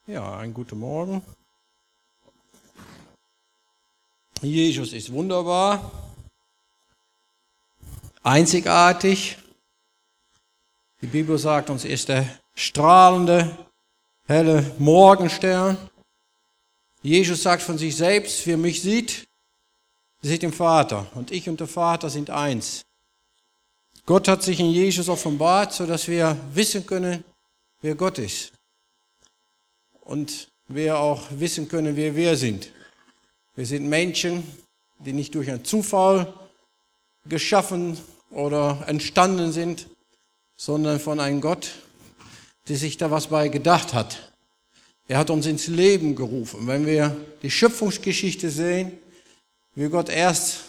Ja, einen guten Morgen. Jesus ist wunderbar, einzigartig. Die Bibel sagt uns, er ist der strahlende, helle Morgenstern. Jesus sagt von sich selbst, wer mich sieht den Vater. Und ich und der Vater sind eins. Gott hat sich in Jesus offenbart, sodass wir wissen können, wer Gott ist. Und wir auch wissen können, wer wir sind. Wir sind Menschen, die nicht durch einen Zufall geschaffen oder entstanden sind, sondern von einem Gott, der sich da was bei gedacht hat. Er hat uns ins Leben gerufen. Wenn wir die Schöpfungsgeschichte sehen, wie Gott erst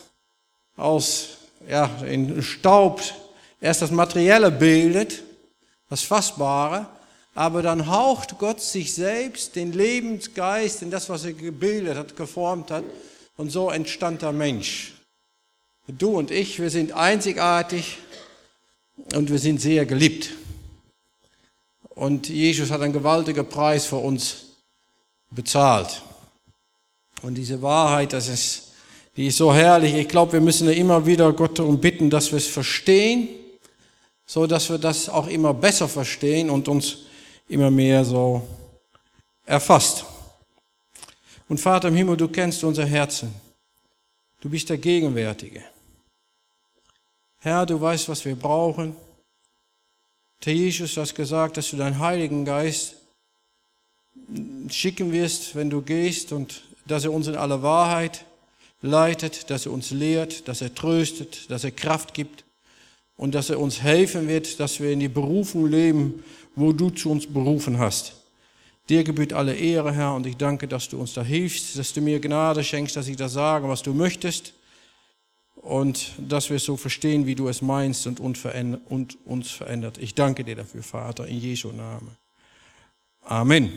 in Staub erst das Materielle bildet, das Fassbare, aber dann haucht Gott sich selbst den Lebensgeist in das, was er gebildet hat, geformt hat, und so entstand der Mensch. Du und ich, wir sind einzigartig und wir sind sehr geliebt. Und Jesus hat einen gewaltigen Preis für uns bezahlt. Und diese Wahrheit, die ist so herrlich. Ich glaube, wir müssen immer wieder Gott darum bitten, dass wir es verstehen, so dass wir das auch immer besser verstehen und uns immer mehr so erfasst. Und Vater im Himmel, du kennst unser Herzen. Du bist der Gegenwärtige. Herr, du weißt, was wir brauchen. Herr Jesus, du hast gesagt, dass du deinen Heiligen Geist schicken wirst, wenn du gehst, und dass er uns in alle Wahrheit leitet, dass er uns lehrt, dass er tröstet, dass er Kraft gibt und dass er uns helfen wird, dass wir in die Berufung leben, wo du zu uns berufen hast. Dir gebührt alle Ehre, Herr, und ich danke, dass du uns da hilfst, dass du mir Gnade schenkst, dass ich das sage, was du möchtest, und dass wir es so verstehen, wie du es meinst und uns verändert. Ich danke dir dafür, Vater, in Jesu Namen. Amen.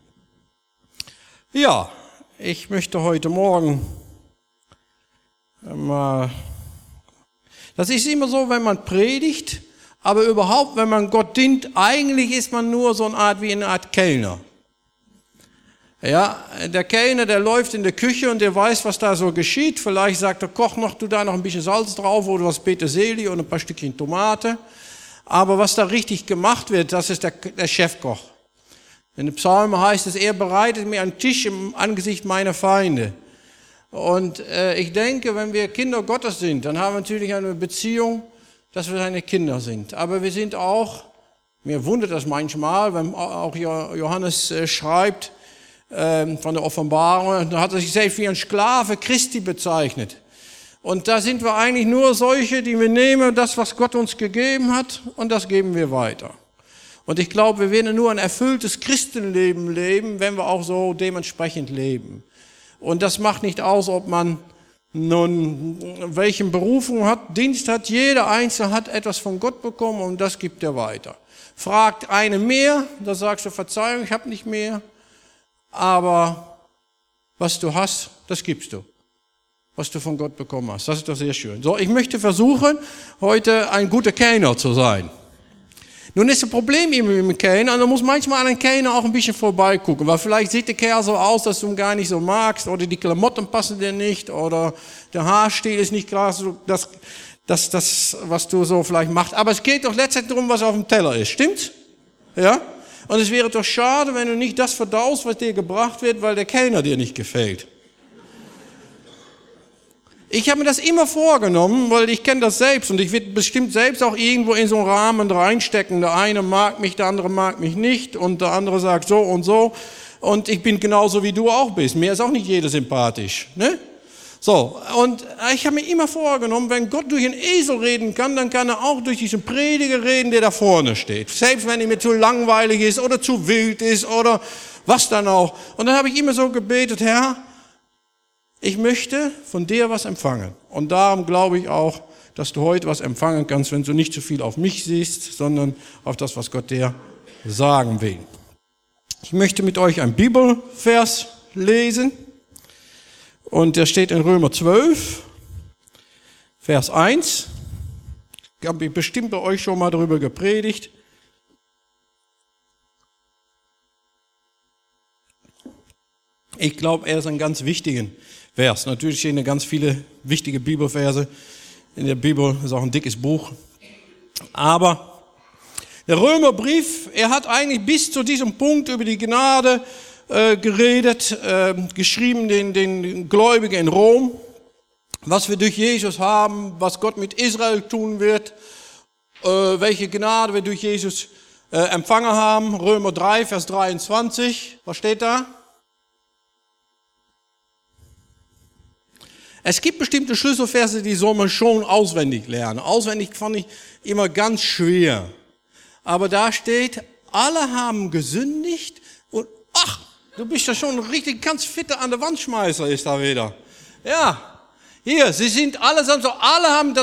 Ja, ich möchte heute Morgen mal, das ist immer so, wenn man predigt, aber überhaupt, wenn man Gott dient, eigentlich ist man nur so eine Art Kellner. Ja, der Kellner, der läuft in der Küche und der weiß, was da so geschieht. Vielleicht sagt der Koch noch, tu da noch ein bisschen Salz drauf oder was Petersilie und ein paar Stückchen Tomate. Aber was da richtig gemacht wird, das ist der Chefkoch. In den Psalmen heißt es, er bereitet mir einen Tisch im Angesicht meiner Feinde. Und ich denke, wenn wir Kinder Gottes sind, dann haben wir natürlich eine Beziehung, dass wir seine Kinder sind. Aber wir sind auch, mir wundert das manchmal, wenn auch Johannes schreibt von der Offenbarung, da hat er sich selbst wie ein Sklave Christi bezeichnet. Und da sind wir eigentlich nur solche, die wir nehmen, das, was Gott uns gegeben hat, und das geben wir weiter. Und ich glaube, wir werden nur ein erfülltes Christenleben leben, wenn wir auch so dementsprechend leben. Und das macht nicht aus, ob man nun welchen Berufung hat, Dienst hat. Jeder Einzelne hat etwas von Gott bekommen und das gibt er weiter. Fragt eine mehr, da sagst du, Verzeihung, ich habe nicht mehr. Aber was du hast, das gibst du. Was du von Gott bekommen hast. Das ist doch sehr schön. So, ich möchte versuchen, heute ein guter Kellner zu sein. Nun ist das Problem immer mit dem Kellner, und du musst manchmal an einem Kellner auch ein bisschen vorbeigucken, weil vielleicht sieht der Kerl so aus, dass du ihn gar nicht so magst, oder die Klamotten passen dir nicht, oder der Haarstil ist nicht klar, das, was du so vielleicht machst. Aber es geht doch letztendlich darum, was auf dem Teller ist, stimmt's? Ja? Und es wäre doch schade, wenn du nicht das verdaust, was dir gebracht wird, weil der Kellner dir nicht gefällt. Ich habe mir das immer vorgenommen, weil ich kenne das selbst und ich werde bestimmt selbst auch irgendwo in so einen Rahmen reinstecken. Der eine mag mich, der andere mag mich nicht und der andere sagt so und so. Und ich bin genauso wie du auch bist. Mir ist auch nicht jeder sympathisch, ne? So, und ich habe mir immer vorgenommen, wenn Gott durch einen Esel reden kann, dann kann er auch durch diesen Prediger reden, der da vorne steht. Selbst wenn er mir zu langweilig ist oder zu wild ist oder was dann auch. Und dann habe ich immer so gebetet, Herr, ich möchte von dir was empfangen. Und darum glaube ich auch, dass du heute was empfangen kannst, wenn du nicht zu viel auf mich siehst, sondern auf das, was Gott dir sagen will. Ich möchte mit euch einen Bibelvers lesen. Und der steht in Römer 12, Vers 1. Ich habe bestimmt bei euch schon mal darüber gepredigt. Ich glaube, er ist ein ganz wichtiger Vers. Natürlich stehen ganz viele wichtige Bibelverse in der Bibel. Das ist auch ein dickes Buch. Aber der Römerbrief, er hat eigentlich bis zu diesem Punkt über die Gnade geredet, geschrieben den Gläubigen in Rom, was wir durch Jesus haben, was Gott mit Israel tun wird, welche Gnade wir durch Jesus empfangen haben. Römer 3, Vers 23, was steht da? Es gibt bestimmte Schlüsselverse, die soll man schon auswendig lernen. Auswendig fand ich immer ganz schwer. Aber da steht, alle haben gesündigt und, ach, du bist ja schon richtig ganz fitter an der Wand schmeißer, ist da wieder. Ja, hier, sie sind allesamt so, alle haben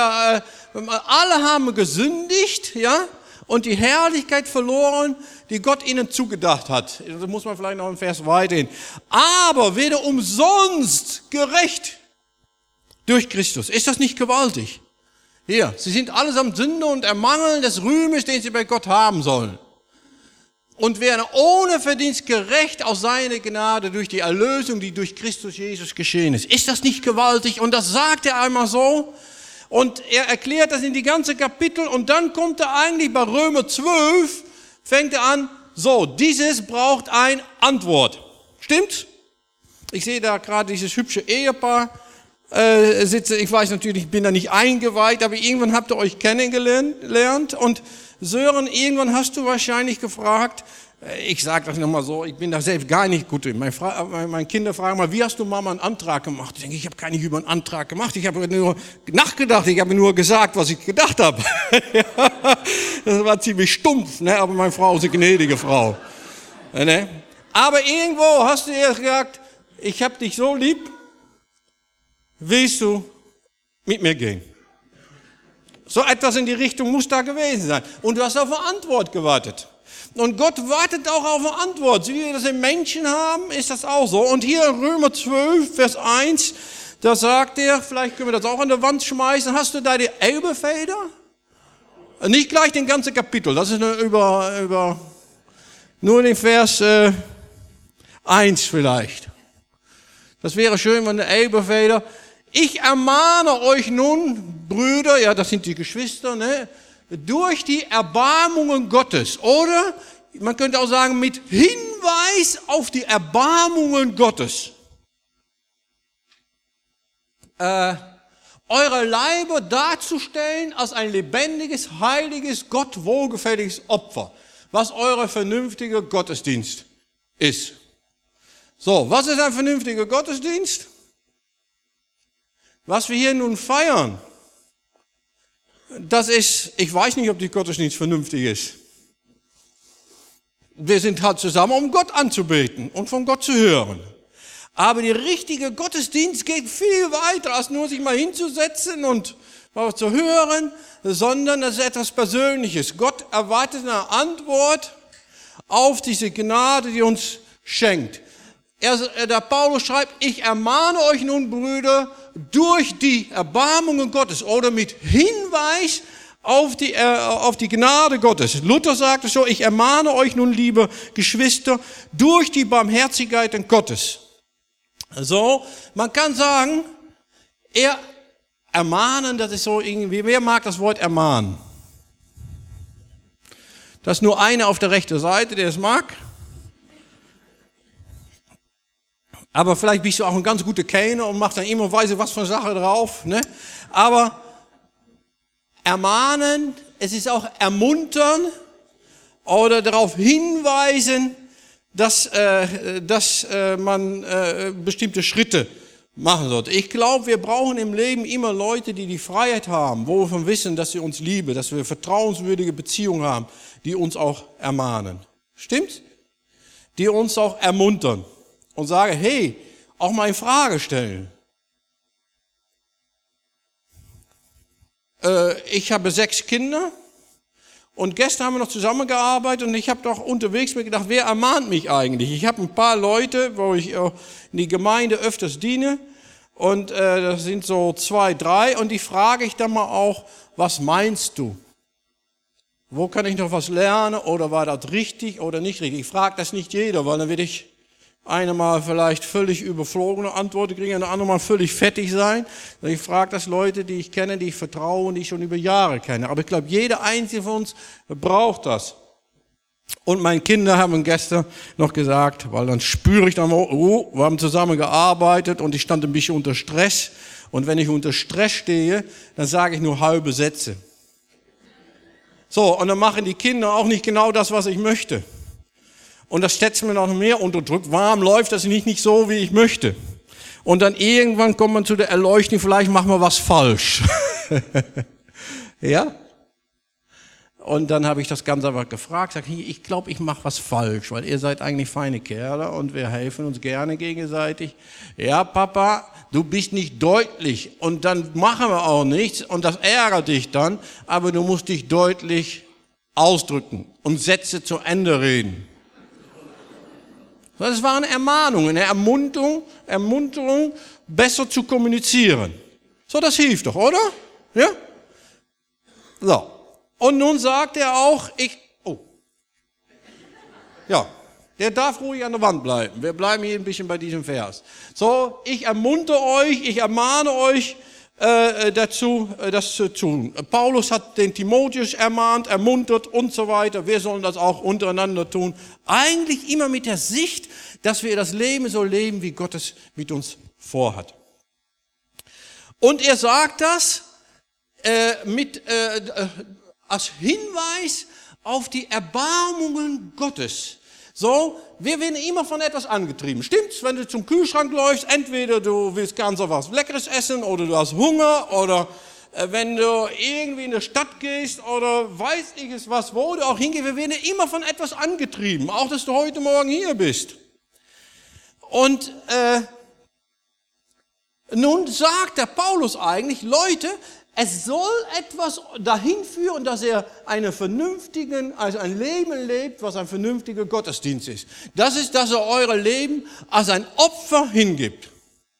gesündigt, ja, und die Herrlichkeit verloren, die Gott ihnen zugedacht hat. Da muss man vielleicht noch einen Vers weiterhin. Aber weder umsonst gerecht durch Christus. Ist das nicht gewaltig? Hier, sie sind allesamt Sünder und ermangeln des Rühmes, den sie bei Gott haben sollen. Und werden ohne Verdienst gerecht aus seiner Gnade durch die Erlösung, die durch Christus Jesus geschehen ist. Ist das nicht gewaltig? Und das sagt er einmal so. Und er erklärt das in die ganze Kapitel. Und dann kommt er eigentlich bei Römer 12, fängt er an, so, dieses braucht eine Antwort. Stimmt's? Ich sehe da gerade dieses hübsche Ehepaar sitze. Ich weiß natürlich, ich bin da nicht eingeweiht, aber irgendwann habt ihr euch kennengelernt. Und Sören, irgendwann hast du wahrscheinlich gefragt, ich sage das nochmal so, ich bin da selbst gar nicht gut drin. Meine Kinder fragen mal, wie hast du Mama einen Antrag gemacht? Ich denke, ich habe gar nicht über einen Antrag gemacht, ich habe nur nachgedacht, ich habe nur gesagt, was ich gedacht habe. Das war ziemlich stumpf, ne? Aber meine Frau ist eine gnädige Frau. Ne? Aber irgendwo hast du ihr gesagt, ich habe dich so lieb, willst du mit mir gehen? So etwas in die Richtung muss da gewesen sein. Und du hast auf eine Antwort gewartet. Und Gott wartet auch auf eine Antwort. Wie wir das im Menschen haben, ist das auch so. Und hier in Römer 12, Vers 1, da sagt er, vielleicht können wir das auch an der Wand schmeißen, hast du da die Elbefeder? Nicht gleich den ganzen Kapitel, das ist nur den Vers 1 vielleicht. Das wäre schön, wenn der Elbefeder... Ich ermahne euch nun, Brüder, ja, das sind die Geschwister, ne, durch die Erbarmungen Gottes. Oder man könnte auch sagen, mit Hinweis auf die Erbarmungen Gottes. Eure Leiber darzustellen als ein lebendiges, heiliges, Gott wohlgefälliges Opfer, was eure vernünftige Gottesdienst ist. So, was ist ein vernünftiger Gottesdienst? Was wir hier nun feiern, das ist, ich weiß nicht, ob die Gottesdienst vernünftig ist. Wir sind halt zusammen, um Gott anzubeten und von Gott zu hören. Aber der richtige Gottesdienst geht viel weiter, als nur sich mal hinzusetzen und was zu hören, sondern das ist etwas Persönliches. Gott erwartet eine Antwort auf diese Gnade, die uns schenkt. Der Paulus schreibt, ich ermahne euch nun, Brüder, durch die Erbarmungen Gottes oder mit Hinweis auf die Gnade Gottes. Luther sagte so, ich ermahne euch nun, liebe Geschwister, durch die Barmherzigkeiten Gottes. So, man kann sagen, ermahnen, das ist so irgendwie, wer mag das Wort ermahnen? Das ist nur einer auf der rechten Seite, der es mag. Aber vielleicht bist du auch ein ganz guter Kellner und machst dann immer weise was von Sache drauf. Ne? Aber ermahnen, es ist auch ermuntern oder darauf hinweisen, dass man bestimmte Schritte machen sollte. Ich glaube, wir brauchen im Leben immer Leute, die die Freiheit haben, wo wir von wissen, dass sie uns lieben, dass wir vertrauenswürdige Beziehungen haben, die uns auch ermahnen. Stimmt? Die uns auch ermuntern. Und sage, hey, auch mal in Frage stellen. Ich habe 6 Kinder und gestern haben wir noch zusammengearbeitet und ich habe doch unterwegs mir gedacht, wer ermahnt mich eigentlich? Ich habe ein paar Leute, wo ich in die Gemeinde öfters diene und das sind so 2, 3 und die frage ich dann mal auch, was meinst du? Wo kann ich noch was lernen oder war das richtig oder nicht richtig? Ich frage das nicht jeder, weil dann werde ich Eine Mal vielleicht völlig überflogene Antworten kriegen, eine andere Mal völlig fettig sein. Ich frage das Leute, die ich kenne, die ich vertraue und die ich schon über Jahre kenne. Aber ich glaube, jeder einzelne von uns braucht das. Und meine Kinder haben gestern noch gesagt, weil dann spüre ich dann, oh, wir haben zusammen gearbeitet und ich stand ein bisschen unter Stress. Und wenn ich unter Stress stehe, dann sage ich nur halbe Sätze. So, und dann machen die Kinder auch nicht genau das, was ich möchte. Und das setzt mir noch mehr unter Druck. Warum läuft das nicht so, wie ich möchte? Und dann irgendwann kommt man zu der Erleuchtung, vielleicht machen wir was falsch. Ja? Und dann habe ich das ganz einfach gefragt, sag, ich glaube, ich mache was falsch, weil ihr seid eigentlich feine Kerle und wir helfen uns gerne gegenseitig. Ja, Papa, du bist nicht deutlich und dann machen wir auch nichts und das ärgert dich dann, aber du musst dich deutlich ausdrücken und Sätze zu Ende reden. Das war eine Ermahnung, eine Ermunterung, besser zu kommunizieren. So, das hilft doch, oder? Ja? So. Und nun sagt er auch, der darf ruhig an der Wand bleiben. Wir bleiben hier ein bisschen bei diesem Vers. So, ich ermuntere euch, ich ermahne euch dazu, das zu tun. Paulus hat den Timotheus ermahnt, ermuntert und so weiter. Wir sollen das auch untereinander tun. Eigentlich immer mit der Sicht, dass wir das Leben so leben, wie Gott es mit uns vorhat. Und er sagt das als Hinweis auf die Erbarmungen Gottes. So, wir werden immer von etwas angetrieben. Stimmt's? Wenn du zum Kühlschrank läufst, entweder du willst ganz was Leckeres essen oder du hast Hunger oder wenn du irgendwie in der Stadt gehst oder weiß ich es was, wo du auch hingehst, wir werden immer von etwas angetrieben. Auch, dass du heute Morgen hier bist. Und nun sagt der Paulus eigentlich, Leute, es soll etwas dahin führen, dass er ein Leben lebt, was ein vernünftiger Gottesdienst ist. Das ist, dass er eure Leben als ein Opfer hingibt.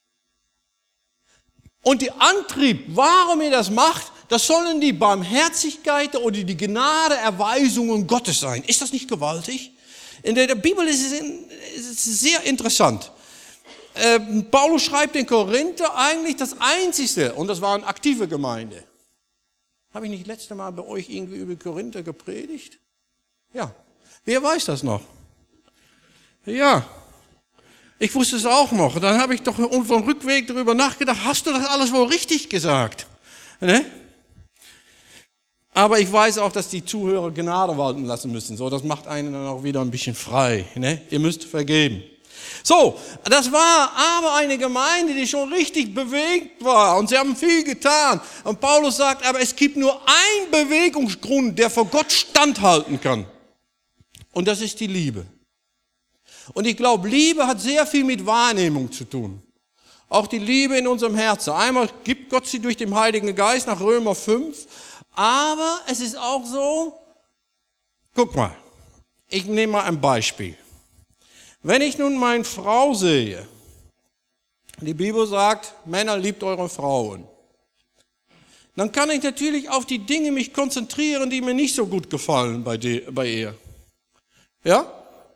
Und der Antrieb, warum ihr das macht, das sollen die Barmherzigkeit oder die Gnadeerweisungen Gottes sein. Ist das nicht gewaltig? In der Bibel ist es sehr interessant. Paulus schreibt den Korinther eigentlich das Einzige, und das war eine aktive Gemeinde. Habe ich nicht letztes Mal bei euch irgendwie über Korinther gepredigt? Ja. Wer weiß das noch? Ja. Ich wusste es auch noch. Dann habe ich doch vom Rückweg darüber nachgedacht, hast du das alles wohl richtig gesagt? Ne? Aber ich weiß auch, dass die Zuhörer Gnade walten lassen müssen. So, das macht einen dann auch wieder ein bisschen frei. Ne? Ihr müsst vergeben. So, das war aber eine Gemeinde, die schon richtig bewegt war und sie haben viel getan. Und Paulus sagt, aber es gibt nur einen Bewegungsgrund, der vor Gott standhalten kann. Und das ist die Liebe. Und ich glaube, Liebe hat sehr viel mit Wahrnehmung zu tun. Auch die Liebe in unserem Herzen. Einmal gibt Gott sie durch den Heiligen Geist nach Römer 5. Aber es ist auch so, guck mal, ich nehme mal ein Beispiel. Wenn ich nun meine Frau sehe, die Bibel sagt, Männer, liebt eure Frauen, dann kann ich natürlich auf die Dinge mich konzentrieren, die mir nicht so gut gefallen bei ihr. Ja?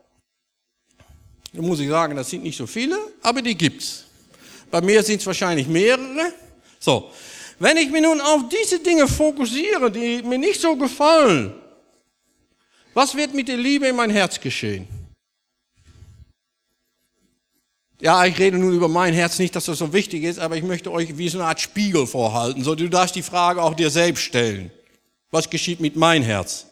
Da muss ich sagen, das sind nicht so viele, aber die gibt's. Bei mir sind es wahrscheinlich mehrere. So, wenn ich mich nun auf diese Dinge fokussiere, die mir nicht so gefallen, was wird mit der Liebe in mein Herz geschehen? Ja, ich rede nun über mein Herz, nicht, dass das so wichtig ist, aber ich möchte euch wie so eine Art Spiegel vorhalten. So, du darfst die Frage auch dir selbst stellen. Was geschieht mit meinem Herz?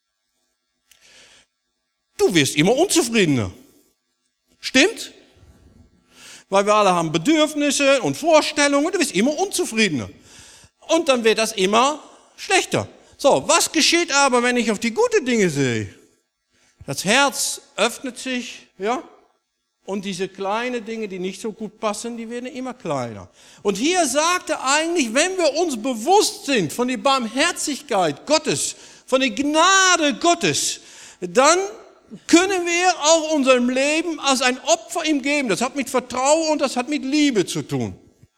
Du wirst immer unzufriedener. Stimmt? Weil wir alle haben Bedürfnisse und Vorstellungen, du wirst immer unzufriedener. Und dann wird das immer schlechter. So, was geschieht aber, wenn ich auf die guten Dinge sehe? Das Herz öffnet sich, ja? Und diese kleinen Dinge, die nicht so gut passen, die werden immer kleiner. Und hier sagt er eigentlich, wenn wir uns bewusst sind von der Barmherzigkeit Gottes, von der Gnade Gottes, dann können wir auch unserem Leben als ein Opfer ihm geben. Das hat mit Vertrauen und das hat mit Liebe zu tun.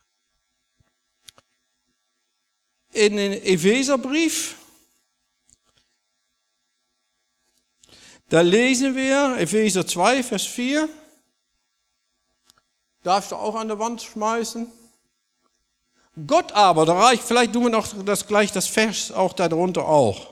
In den Epheserbrief, da lesen wir, Epheser 2, Vers 4, Darfst du auch an der Wand schmeißen. Gott aber, da reicht, vielleicht tun wir noch das Vers auch darunter auch.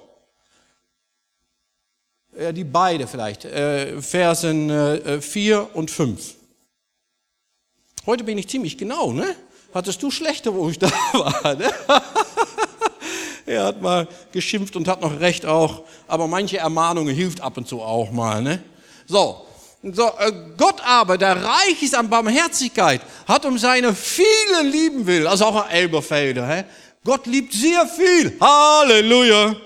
Ja, die beide vielleicht, Versen 4 und 5. Heute bin ich ziemlich genau, ne? Hattest du schlechte, wo ich da war, ne? Er hat mal geschimpft und hat noch recht auch, aber manche Ermahnungen hilft ab und zu auch mal, ne? So, Gott aber, der reich ist an Barmherzigkeit, hat um seine vielen lieben willen, also auch ein Elberfelder, he? Gott liebt sehr viel, Halleluja.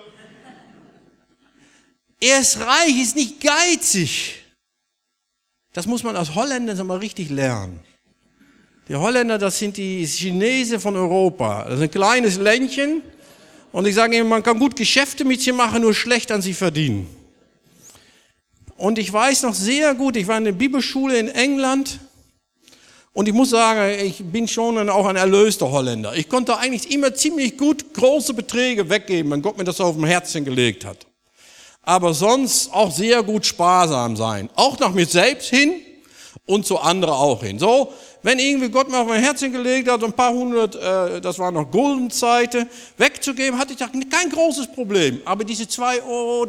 Er ist reich, ist nicht geizig. Das muss man als Holländer mal richtig lernen. Die Holländer, das sind die Chinesen von Europa. Das ist ein kleines Ländchen. Und ich sage Ihnen, man kann gut Geschäfte mit sie machen, nur schlecht an sie verdienen. Und ich weiß noch sehr gut, ich war in der Bibelschule in England. Und ich muss sagen, ich bin schon auch ein erlöster Holländer. Ich konnte eigentlich immer ziemlich gut große Beträge weggeben, wenn Gott mir das auf dem Herzen gelegt hat. Aber sonst auch sehr gut sparsam sein. Auch nach mir selbst hin und zu anderen auch hin. So, wenn irgendwie Gott mir auf mein Herzen gelegt hat, ein paar hundert, das war noch Guldenzeiten, wegzugeben, hatte ich kein großes Problem. Aber diese 2 Euro,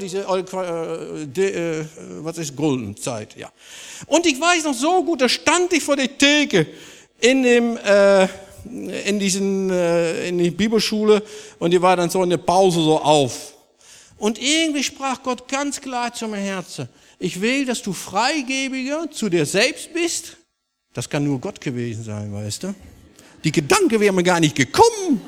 was ist Guldenzeit, ja. Und ich weiß noch so gut, da stand ich vor der Theke in die Bibelschule und die war dann so in der Pause so auf. Und irgendwie sprach Gott ganz klar zu meinem Herzen, ich will, dass du freigebiger zu dir selbst bist. Das kann nur Gott gewesen sein, weißt du. Die Gedanken wären mir gar nicht gekommen.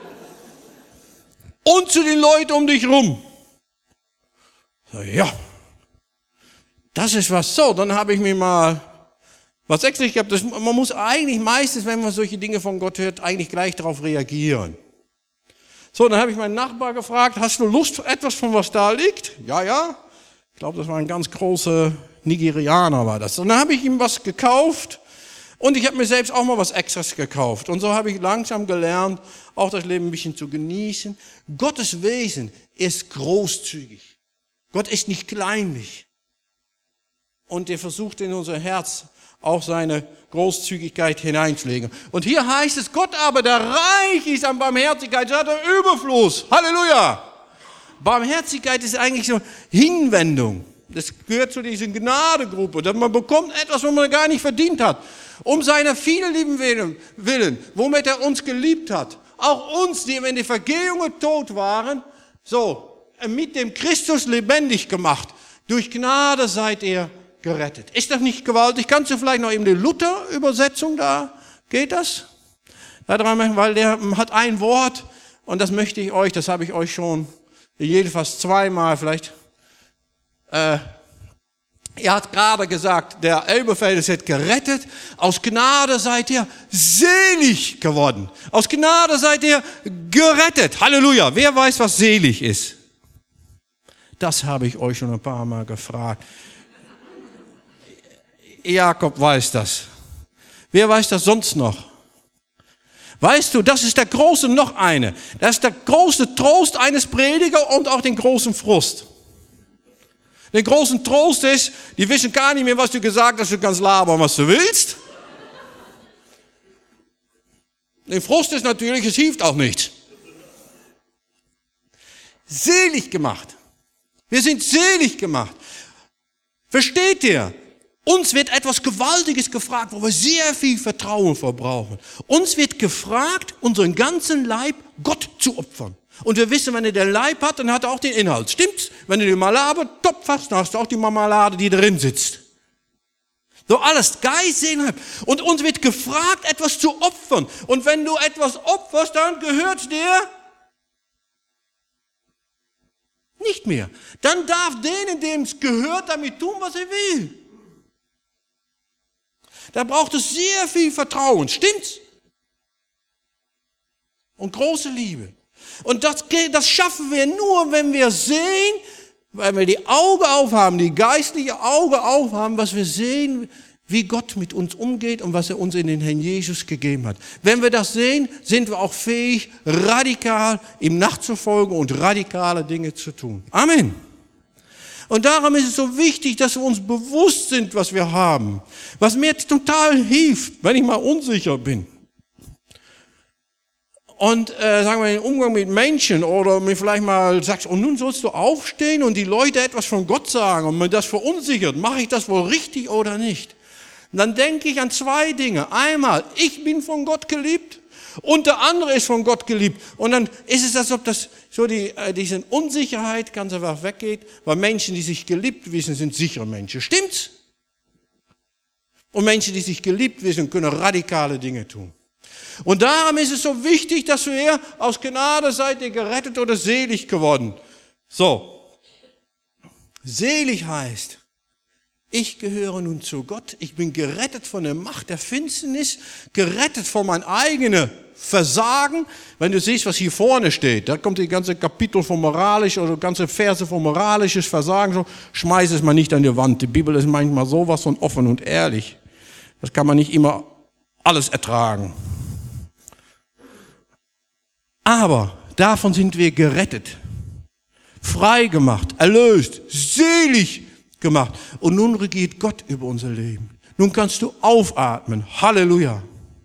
Und zu den Leuten um dich rum. So, ja, das ist was. So, dann habe ich mir mal was extra gehabt. Man muss eigentlich meistens, wenn man solche Dinge von Gott hört, eigentlich gleich darauf reagieren. So, dann habe ich meinen Nachbar gefragt, hast du Lust für etwas, von was da liegt? Ja, ja. Ich glaube, das war ein ganz großer Nigerianer war das. Und dann habe ich ihm was gekauft und ich habe mir selbst auch mal was Extras gekauft. Und so habe ich langsam gelernt, auch das Leben ein bisschen zu genießen. Gottes Wesen ist großzügig. Gott ist nicht kleinlich. Und er versucht in unser Herz auch seine Großzügigkeit hineinzulegen. Und hier heißt es, Gott aber, der reich ist an Barmherzigkeit, hat er Überfluss. Halleluja! Barmherzigkeit ist eigentlich so Hinwendung. Das gehört zu dieser Gnadegruppe, dass man bekommt etwas, was man gar nicht verdient hat. Um seiner vielen lieben Willen, womit er uns geliebt hat. Auch uns, die in der Vergehung tot waren, so mit dem Christus lebendig gemacht. Durch Gnade seid ihr gerettet. Ist das nicht gewaltig? Kannst du vielleicht noch eben die Luther-Übersetzung da? Geht das? Da dran machen, weil der hat ein Wort und das möchte ich euch, das habe ich euch schon jedenfalls zweimal vielleicht. Er hat gerade gesagt, der Elberfelder ist gerettet. Aus Gnade seid ihr selig geworden. Aus Gnade seid ihr gerettet. Halleluja. Wer weiß, was selig ist? Das habe ich euch schon ein paar Mal gefragt. Jakob weiß das. Wer weiß das sonst noch? Weißt du, das ist der große noch eine. Das ist der große Trost eines Predigers und auch den großen Frust. Der großen Trost ist, die wissen gar nicht mehr, was du gesagt hast, du kannst labern, was du willst. Der Frust ist natürlich, es hilft auch nichts. Selig gemacht. Wir sind selig gemacht. Versteht ihr? Uns wird etwas Gewaltiges gefragt, wo wir sehr viel Vertrauen verbrauchen. Uns wird gefragt, unseren ganzen Leib Gott zu opfern. Und wir wissen, wenn er den Leib hat, dann hat er auch den Inhalt. Stimmt's? Wenn du die Marmelade-Topf hast, dann hast du auch die Marmelade, die drin sitzt. So alles, Geist, Seele, Leib. Und uns wird gefragt, etwas zu opfern. Und wenn du etwas opferst, dann gehört es dir nicht mehr. Dann darf denen, dem es gehört, damit tun, was er will. Da braucht es sehr viel Vertrauen, stimmt's? Und große Liebe. Und das schaffen wir nur, wenn wir sehen, weil wir die Augen aufhaben, die geistliche Augen aufhaben, was wir sehen, wie Gott mit uns umgeht und was er uns in den Herrn Jesus gegeben hat. Wenn wir das sehen, sind wir auch fähig, radikal ihm nachzufolgen und radikale Dinge zu tun. Amen. Und darum ist es so wichtig, dass wir uns bewusst sind, was wir haben. Was mir total hilft, wenn ich mal unsicher bin. Und sagen wir, im Umgang mit Menschen oder mir vielleicht mal sagst, und nun sollst du aufstehen und die Leute etwas von Gott sagen und mir das verunsichert, mache ich das wohl richtig oder nicht? Und dann denke ich an zwei Dinge. Einmal, ich bin von Gott geliebt und der andere ist von Gott geliebt. Und dann ist es, als ob das so diese Unsicherheit ganz einfach weggeht, weil Menschen, die sich geliebt wissen, sind sichere Menschen. Stimmt's? Und Menschen, die sich geliebt wissen, können radikale Dinge tun. Und darum ist es so wichtig, dass ihr aus Gnade seid ihr gerettet oder selig geworden. So. Selig heißt, ich gehöre nun zu Gott. Ich bin gerettet von der Macht der Finsternis, gerettet von meinem eigenen Versagen. Wenn du siehst, was hier vorne steht, da kommt die ganze Kapitel von moralisch oder ganze Verse von moralisches Versagen. So, schmeiß es mal nicht an die Wand. Die Bibel ist manchmal sowas von offen und ehrlich. Das kann man nicht immer alles ertragen. Aber davon sind wir gerettet, frei gemacht, erlöst, selig gemacht. Und nun regiert Gott über unser Leben. Nun kannst du aufatmen. Halleluja.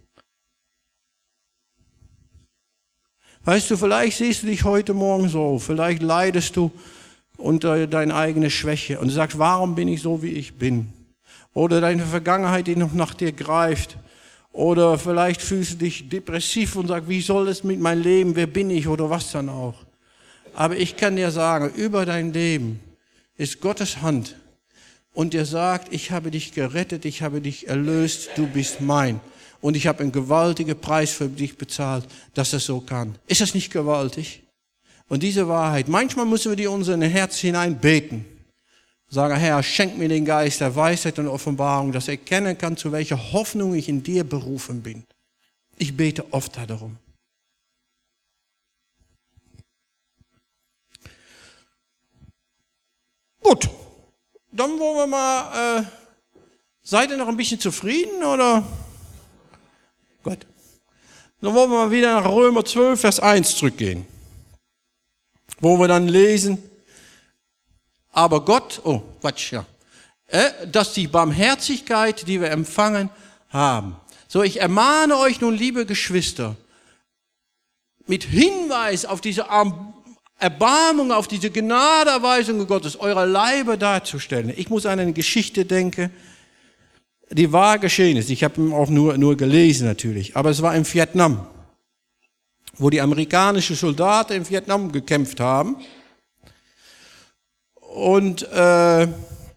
Weißt du, vielleicht siehst du dich heute Morgen so, vielleicht leidest du unter deine eigene Schwäche und du sagst, warum bin ich so, wie ich bin? Oder deine Vergangenheit, die noch nach dir greift. Oder vielleicht fühlst du dich depressiv und sagst, wie soll es mit meinem Leben, wer bin ich oder was dann auch. Aber ich kann dir sagen, über dein Leben ist Gottes Hand und er sagt, ich habe dich gerettet, ich habe dich erlöst, du bist mein. Und ich habe einen gewaltigen Preis für dich bezahlt, dass es so kann. Ist das nicht gewaltig? Und diese Wahrheit, manchmal müssen wir die in unser Herz hinein beten. Sage, Herr, schenk mir den Geist der Weisheit und Offenbarung, dass ich erkennen kann, zu welcher Hoffnung ich in dir berufen bin. Ich bete oft darum. Gut, dann wollen wir mal, seid ihr noch ein bisschen zufrieden oder? Gut. Dann wollen wir mal wieder nach Römer 12, Vers 1 zurückgehen, wo wir dann lesen, aber Gott, dass die Barmherzigkeit, die wir empfangen haben. So, ich ermahne euch nun, liebe Geschwister, mit Hinweis auf diese Erbarmung, auf diese Gnadeerweisung Gottes, eure Leiber darzustellen. Ich muss an eine Geschichte denken, die wahr geschehen ist. Ich habe ihn auch nur gelesen natürlich, aber es war in Vietnam, wo die amerikanischen Soldaten in Vietnam gekämpft haben. Und da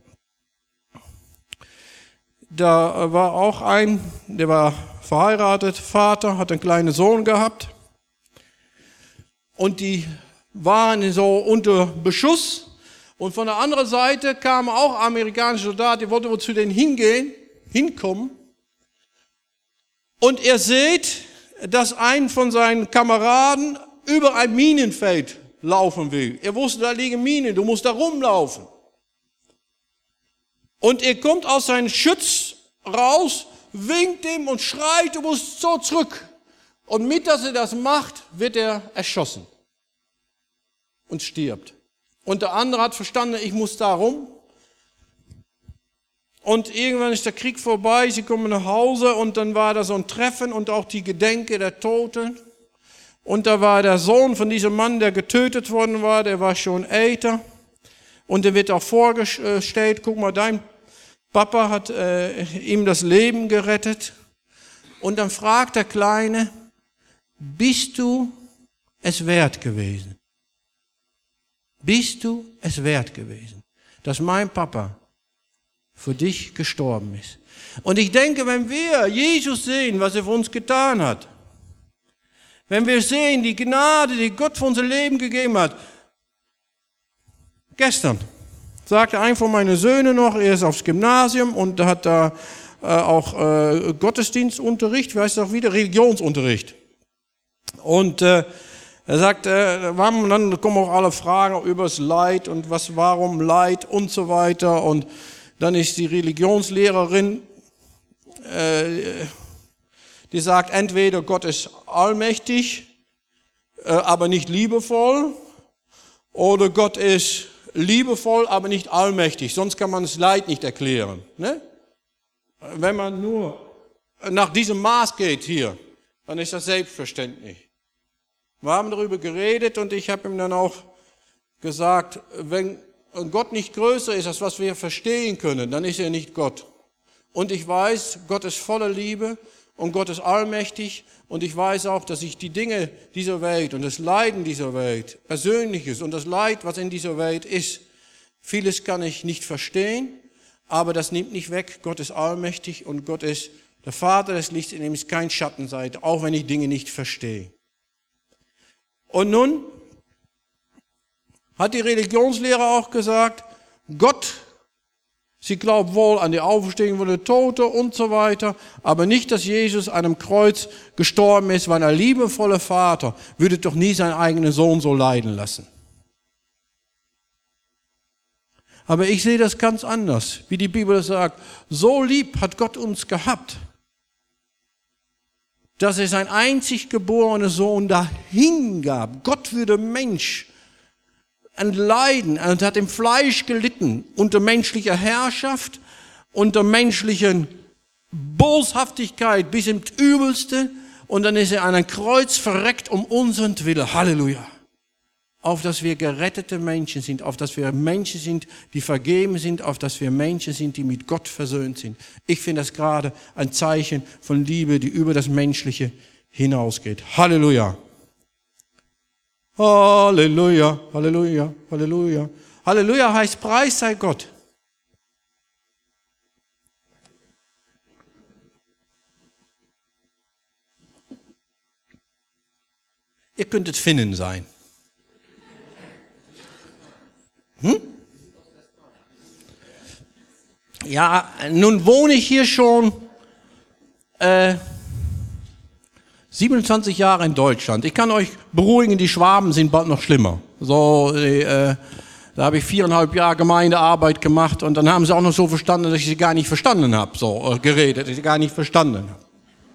war auch der war verheiratet, Vater, hat einen kleinen Sohn gehabt. Und die waren so unter Beschuss. Und von der anderen Seite kamen auch amerikanische Soldaten, die wollten wohl zu denen hinkommen. Und er sieht, dass ein von seinen Kameraden über ein Minenfeld laufen will. Er wusste, da liegen Minen, du musst da rumlaufen. Und er kommt aus seinem Schütz raus, winkt ihm und schreit, du musst so zurück. Und mit, dass er das macht, wird er erschossen und stirbt. Und der andere hat verstanden, ich muss da rum. Und irgendwann ist der Krieg vorbei, sie kommen nach Hause und dann war da so ein Treffen und auch die Gedenke der Toten. Und da war der Sohn von diesem Mann, der getötet worden war, der war schon älter. Und der wird auch vorgestellt, guck mal, dein Papa hat ihm das Leben gerettet. Und dann fragt der Kleine, bist du es wert gewesen? Bist du es wert gewesen, dass mein Papa für dich gestorben ist? Und ich denke, wenn wir Jesus sehen, was er für uns getan hat, wenn wir sehen, die Gnade, die Gott für unser Leben gegeben hat. Gestern sagte ein von meinen Söhnen noch, er ist aufs Gymnasium und hat da auch Gottesdienstunterricht, wie heißt das auch wieder, Religionsunterricht. Und er sagt, dann kommen auch alle Fragen über das Leid und warum Leid und so weiter. Und dann ist die Religionslehrerin, die sagt, entweder Gott ist allmächtig, aber nicht liebevoll, oder Gott ist liebevoll, aber nicht allmächtig. Sonst kann man das Leid nicht erklären. Ne? Wenn man nur nach diesem Maß geht hier, dann ist das selbstverständlich. Wir haben darüber geredet und ich habe ihm dann auch gesagt, wenn Gott nicht größer ist, als was wir verstehen können, dann ist er nicht Gott. Und ich weiß, Gott ist voller Liebe und Gott ist allmächtig und ich weiß auch, dass ich die Dinge dieser Welt und das Leiden dieser Welt, Persönliches und das Leid, was in dieser Welt ist, vieles kann ich nicht verstehen, aber das nimmt nicht weg, Gott ist allmächtig und Gott ist der Vater des Lichts, in dem es kein Schattenseite, auch wenn ich Dinge nicht verstehe. Und nun hat die Religionslehre auch gesagt, Gott, sie glaubt wohl an die Auferstehung von den Toten und so weiter, aber nicht, dass Jesus an einem Kreuz gestorben ist, weil ein liebevoller Vater würde doch nie seinen eigenen Sohn so leiden lassen. Aber ich sehe das ganz anders, wie die Bibel sagt. So lieb hat Gott uns gehabt, dass er seinen einzig geborenen Sohn dahingab. Gott würde Mensch ein Leiden und hat im Fleisch gelitten unter menschlicher Herrschaft, unter menschlichen Boshaftigkeit bis ins Übelste und dann ist er an ein Kreuz verreckt um unseren Willen. Halleluja. Auf dass wir gerettete Menschen sind, auf dass wir Menschen sind, die vergeben sind, auf dass wir Menschen sind, die mit Gott versöhnt sind. Ich finde das gerade ein Zeichen von Liebe, die über das Menschliche hinausgeht. Halleluja. Halleluja, Halleluja, Halleluja. Halleluja heißt Preis sei Gott. Ihr könntet Finnen sein. Ja, nun wohne ich hier schon 27 Jahre in Deutschland. Ich kann euch beruhigen, die Schwaben sind bald noch schlimmer. So, da habe ich 4,5 Jahre Gemeindearbeit gemacht und dann haben sie auch noch so verstanden, dass ich sie gar nicht verstanden habe. So geredet, dass ich sie gar nicht verstanden habe.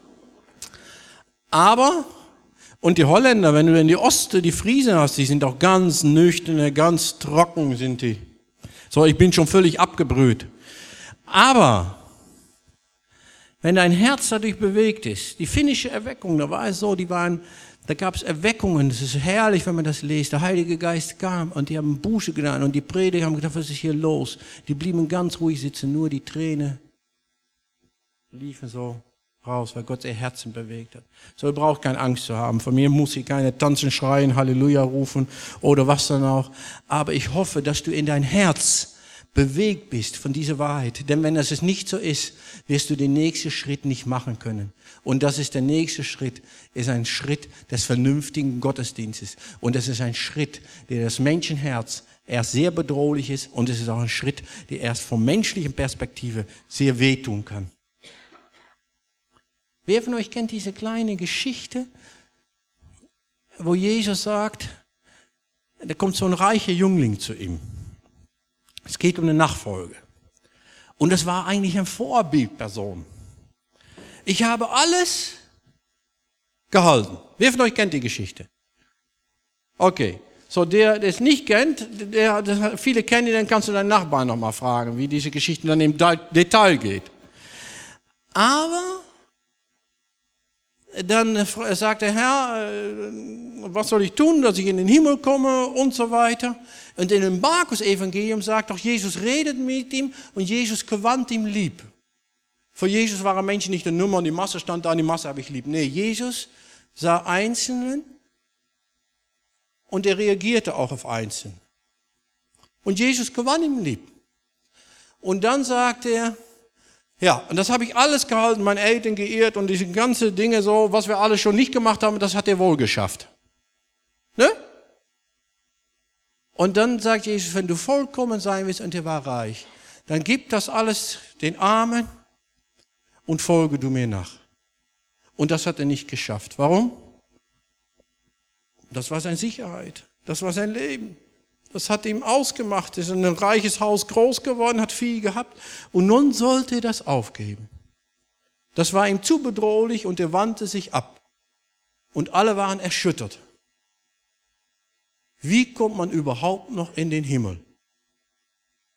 Aber, und die Holländer, wenn du in die Oste, die Friesen hast, die sind auch ganz nüchterne, ganz trocken sind die. So, ich bin schon völlig abgebrüht. Aber wenn dein Herz dadurch bewegt ist, die finnische Erweckung, da war es so, da gab es Erweckungen, das ist herrlich, wenn man das liest. Der Heilige Geist kam und die haben Buße getan und die Prediger haben gedacht, was ist hier los? Die blieben ganz ruhig sitzen, nur die Tränen liefen so raus, weil Gott ihr Herzen bewegt hat. So, ihr braucht keine Angst zu haben. Von mir muss ich keine tanzen, schreien, Halleluja rufen oder was dann auch. Aber ich hoffe, dass du in dein Herz bewegt bist von dieser Wahrheit. Denn wenn das nicht so ist, wirst du den nächsten Schritt nicht machen können. Und das ist der nächste Schritt, ist ein Schritt des vernünftigen Gottesdienstes. Und das ist ein Schritt, der das Menschenherz erst sehr bedrohlich ist. Und es ist auch ein Schritt, der erst von menschlichen Perspektive sehr wehtun kann. Wer von euch kennt diese kleine Geschichte, wo Jesus sagt, da kommt so ein reicher Jüngling zu ihm. Es geht um eine Nachfolge. Und das war eigentlich eine Vorbildperson. Ich habe alles gehalten. Wer von euch kennt die Geschichte? Okay. So, der es nicht kennt, viele kennen die, dann kannst du deinen Nachbarn nochmal fragen, wie diese Geschichte dann im Detail geht. Aber dann sagt der Herr, was soll ich tun, dass ich in den Himmel komme und so weiter. Und in dem Markus-Evangelium sagt doch, Jesus redet mit ihm und Jesus gewandt ihm lieb. Für Jesus waren Menschen nicht eine Nummer und die Masse stand da und die Masse habe ich lieb. Nee, Jesus sah Einzelnen und er reagierte auch auf Einzelnen. Und Jesus gewann ihm lieb. Und dann sagt er, ja, und das habe ich alles gehalten, meine Eltern geehrt und diese ganzen Dinge so, was wir alles schon nicht gemacht haben, das hat er wohl geschafft. Ne? Und dann sagt Jesus, wenn du vollkommen sein willst und er war reich, dann gib das alles den Armen und folge du mir nach. Und das hat er nicht geschafft. Warum? Das war seine Sicherheit, das war sein Leben. Das hat ihm ausgemacht. Er ist in ein reiches Haus groß geworden, hat viel gehabt. Und nun sollte er das aufgeben. Das war ihm zu bedrohlich und er wandte sich ab. Und alle waren erschüttert. Wie kommt man überhaupt noch in den Himmel?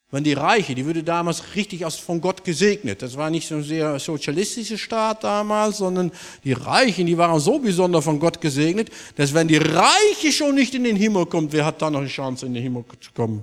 Wenn die Reiche, die wurde damals richtig von Gott gesegnet. Das war nicht so ein sehr sozialistischer Staat damals, sondern die Reichen, die waren so besonders von Gott gesegnet, dass wenn die Reiche schon nicht in den Himmel kommt, wer hat dann noch eine Chance, in den Himmel zu kommen?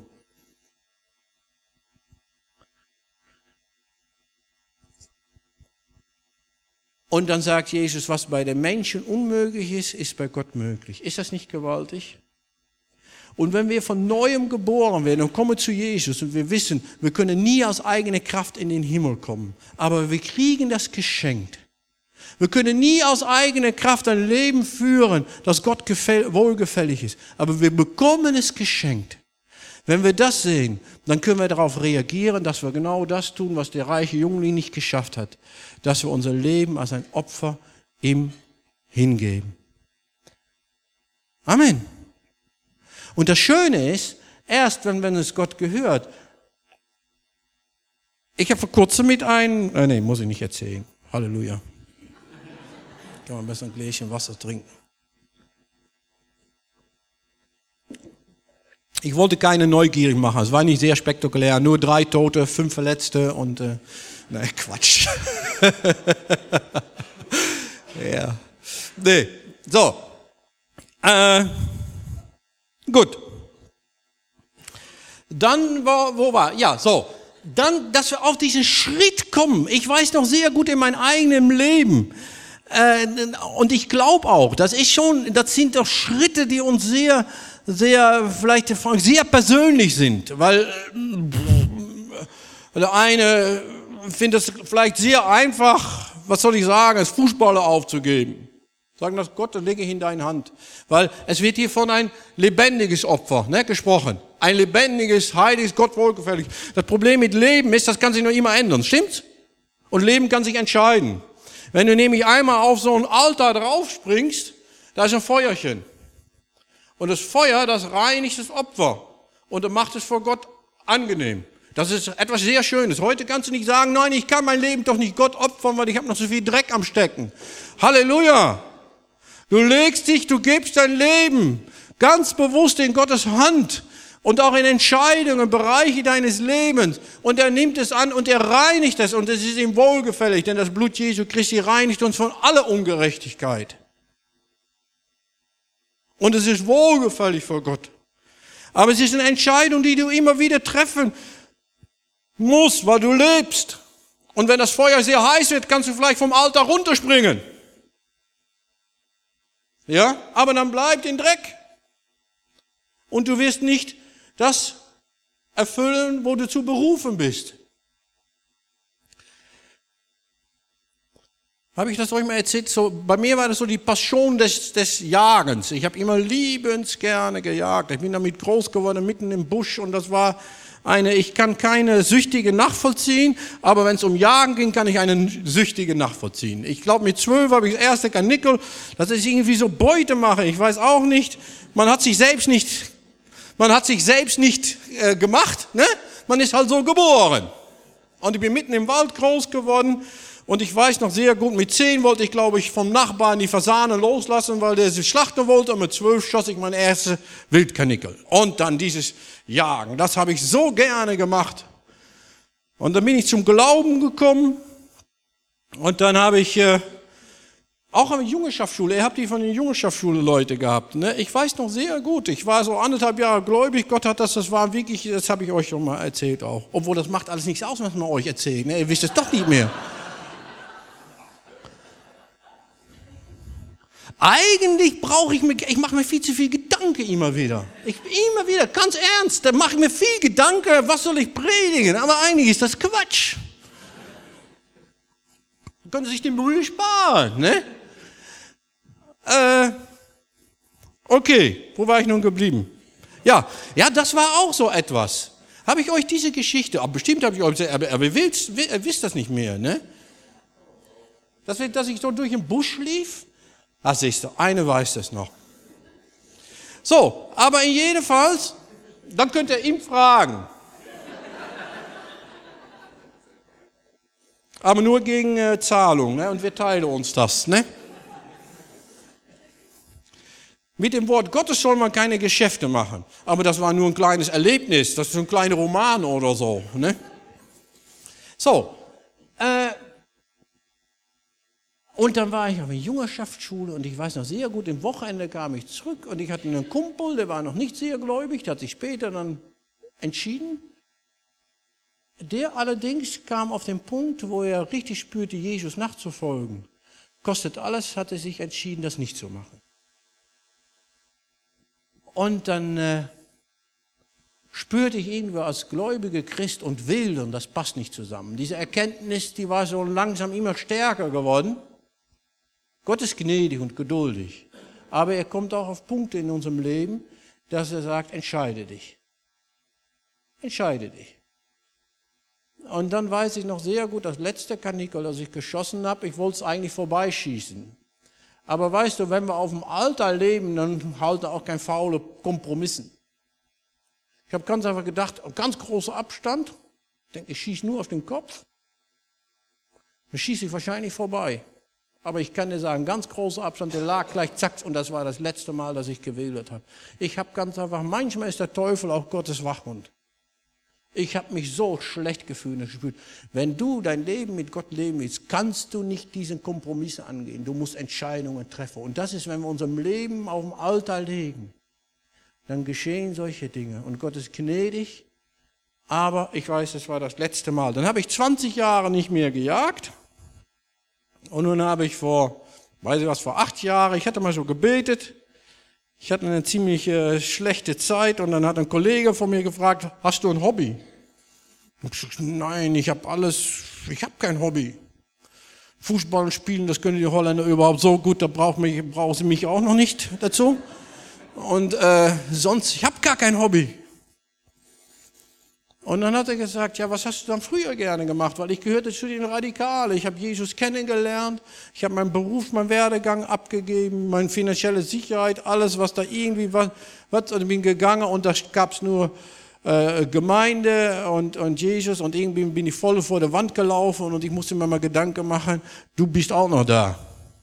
Und dann sagt Jesus, was bei den Menschen unmöglich ist, ist bei Gott möglich. Ist das nicht gewaltig? Und wenn wir von Neuem geboren werden und kommen zu Jesus und wir wissen, wir können nie aus eigener Kraft in den Himmel kommen, aber wir kriegen das geschenkt. Wir können nie aus eigener Kraft ein Leben führen, das Gott wohlgefällig ist, aber wir bekommen es geschenkt. Wenn wir das sehen, dann können wir darauf reagieren, dass wir genau das tun, was der reiche Jüngling nicht geschafft hat, dass wir unser Leben als ein Opfer ihm hingeben. Amen. Und das Schöne ist, erst wenn es Gott gehört, ich habe vor kurzem muss ich nicht erzählen, Halleluja, kann man besser ein Gläschen Wasser trinken. Ich wollte keine neugierig machen, es war nicht sehr spektakulär, nur 3 Tote, 5 Verletzte und, nein, Quatsch. Ja, nee, so, gut. Dann, dann, dass wir auf diesen Schritt kommen. Ich weiß noch sehr gut in meinem eigenen Leben, und ich glaube auch, das sind doch Schritte, die uns vielleicht sehr persönlich sind, weil der eine findet es vielleicht sehr einfach, was soll ich sagen, als Fußballer aufzugeben. Sagen das Gott, dann lege ich in deine Hand. Weil es wird hier von ein lebendiges Opfer gesprochen. Ein lebendiges, heiliges, Gott wohlgefällig. Das Problem mit Leben ist, das kann sich noch immer ändern, stimmt's? Und Leben kann sich entscheiden. Wenn du nämlich einmal auf so ein Altar draufspringst, da ist ein Feuerchen. Und das Feuer, das reinigt das Opfer und macht es vor Gott angenehm. Das ist etwas sehr Schönes. Heute kannst du nicht sagen, nein, ich kann mein Leben doch nicht Gott opfern, weil ich habe noch so viel Dreck am Stecken. Halleluja! Du legst dich, du gibst dein Leben ganz bewusst in Gottes Hand und auch in Entscheidungen, Bereiche deines Lebens. Und er nimmt es an und er reinigt es und es ist ihm wohlgefällig, denn das Blut Jesu Christi reinigt uns von aller Ungerechtigkeit. Und es ist wohlgefällig vor Gott. Aber es ist eine Entscheidung, die du immer wieder treffen musst, weil du lebst. Und wenn das Feuer sehr heiß wird, kannst du vielleicht vom Altar runterspringen. Ja, aber dann bleibt in Dreck. Und du wirst nicht das erfüllen, wo du zu berufen bist. Habe ich das euch mal erzählt? So, bei mir war das so die Passion des Jagens. Ich habe immer liebensgerne gejagt. Ich bin damit groß geworden, mitten im Busch. Und das war ich kann keine Süchtige nachvollziehen, aber wenn es um Jagen ging, kann ich einen Süchtige nachvollziehen. Ich glaube, mit 12 habe ich das erste Karnickel. Das ist irgendwie so Beute machen. Ich weiß auch nicht. Man hat sich selbst nicht gemacht, ne? Man ist halt so geboren. Und ich bin mitten im Wald groß geworden. Und ich weiß noch sehr gut, mit 10 wollte ich, glaube ich, vom Nachbarn die Fasane loslassen, weil der sie schlachten wollte. Und mit 12 schoss ich mein erstes Wildkanickel. Und dann dieses Jagen, das habe ich so gerne gemacht. Und dann bin ich zum Glauben gekommen. Und dann habe ich auch an der Jungenschaftsschule, ihr habt die von der Jungenschaftsschule Leute gehabt. Ne? Ich weiß noch sehr gut, ich war so 1,5 Jahre gläubig. Gott hat das war wirklich, das habe ich euch schon mal erzählt auch. Obwohl das macht alles nichts aus, was man euch erzählt. Ne? Ihr wisst es doch nicht mehr. Eigentlich ich mache mir viel zu viel Gedanken immer wieder. Ganz ernst, da mache ich mir viel Gedanken, was soll ich predigen? Aber eigentlich ist das Quatsch. Man könnte sich den Müll sparen, ne? Okay, wo war ich nun geblieben? Ja, das war auch so etwas. Habe ich euch diese Geschichte, bestimmt habe ich euch, aber ihr wisst das nicht mehr, ne? Dass ich so durch den Busch lief. Ah, siehst du, eine weiß das noch. So, aber in jedem Fall, dann könnt ihr ihn fragen. Aber nur gegen Zahlung, ne? Und wir teilen uns das, ne? Mit dem Wort Gottes soll man keine Geschäfte machen. Aber das war nur ein kleines Erlebnis, das ist ein kleiner Roman oder so. Ne? So, und dann war ich auf einer Jüngerschaftsschule und ich weiß noch sehr gut, am Wochenende kam ich zurück und ich hatte einen Kumpel, der war noch nicht sehr gläubig, der hat sich später dann entschieden. Der allerdings kam auf den Punkt, wo er richtig spürte, Jesus nachzufolgen. Kostet alles, hat er sich entschieden, das nicht zu machen. Und dann spürte ich irgendwie als gläubiger Christ und wild, und das passt nicht zusammen. Diese Erkenntnis, die war so langsam immer stärker geworden. Gott ist gnädig und geduldig, aber er kommt auch auf Punkte in unserem Leben, dass er sagt, entscheide dich. Entscheide dich. Und dann weiß ich noch sehr gut, das letzte Kanickel, das ich geschossen habe, ich wollte es eigentlich vorbeischießen. Aber weißt du, wenn wir auf dem Alter leben, dann halte auch kein faule Kompromissen. Ich habe ganz einfach gedacht, ganz großer Abstand, ich denke, ich schieße nur auf den Kopf, dann schieße ich wahrscheinlich vorbei. Aber ich kann dir sagen, ganz großer Abstand, der lag gleich zack, und das war das letzte Mal, dass ich gewählt habe. Ich habe ganz einfach, manchmal ist der Teufel auch Gottes Wachhund. Ich habe mich so schlecht gefühlt und gespürt, wenn du dein Leben mit Gott leben willst, kannst du nicht diesen Kompromisse angehen. Du musst Entscheidungen treffen. Und das ist, wenn wir unserem Leben auf dem Altar legen, dann geschehen solche Dinge. Und Gott ist gnädig, aber ich weiß, das war das letzte Mal. Dann habe ich 20 Jahre nicht mehr gejagt. Und nun habe ich vor 8 Jahren, ich hatte mal so gebetet. Ich hatte eine ziemlich schlechte Zeit und dann hat ein Kollege von mir gefragt, hast du ein Hobby? Und ich sagte, nein, ich habe kein Hobby. Fußball spielen, das können die Holländer überhaupt so gut, da brauchen sie mich auch noch nicht dazu. Und sonst, ich habe gar kein Hobby. Und dann hat er gesagt, ja, was hast du dann früher gerne gemacht? Weil ich gehörte zu den Radikalen. Ich habe Jesus kennengelernt, ich habe meinen Beruf, meinen Werdegang abgegeben, meine finanzielle Sicherheit, alles, was da irgendwie war. Und bin gegangen und da gab es nur Gemeinde und Jesus. Und irgendwie bin ich voll vor der Wand gelaufen und ich musste mir mal Gedanken machen, du bist auch noch da.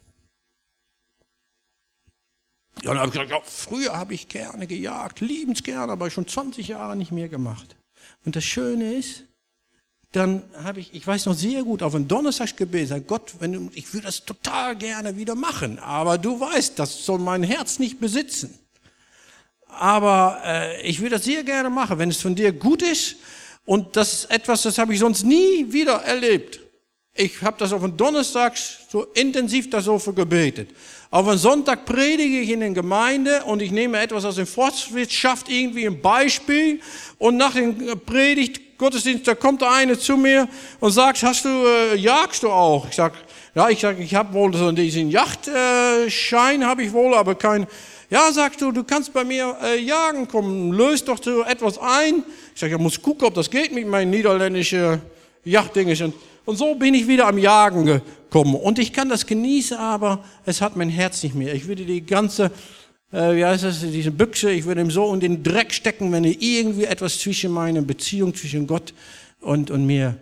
Ja, dann habe ich gesagt, ja, früher habe ich gerne gejagt, liebensgern, aber schon 20 Jahre nicht mehr gemacht. Und das Schöne ist, dann habe ich weiß noch sehr gut, auf ein Donnerstagsgebet, sag Gott, ich würde das total gerne wieder machen, aber du weißt, das soll mein Herz nicht besitzen. Aber ich würde das sehr gerne machen, wenn es von dir gut ist. Und das ist etwas, das habe ich sonst nie wieder erlebt. Ich habe das auf einen Donnerstag so intensiv da so für gebetet. Auf einen Sonntag predige ich in der Gemeinde und ich nehme etwas aus der Forstwirtschaft, irgendwie ein Beispiel. Und nach dem Predigt, Gottesdienst, da kommt der eine zu mir und sagt, jagst du auch? Ich sage, ich habe wohl so diesen Yachtschein, habe ich wohl, aber kein. Ja, sagst du kannst bei mir jagen kommen, löst doch so etwas ein. Ich sage, ich muss gucken, ob das geht mit meinen niederländischen Yachtdingen. Und so bin ich wieder am Jagen gekommen. Und ich kann das genießen, aber es hat mein Herz nicht mehr. Ich würde die ganze, diese Büchse, ich würde ihm so in den Dreck stecken, wenn ich irgendwie etwas zwischen meiner Beziehung zwischen Gott und mir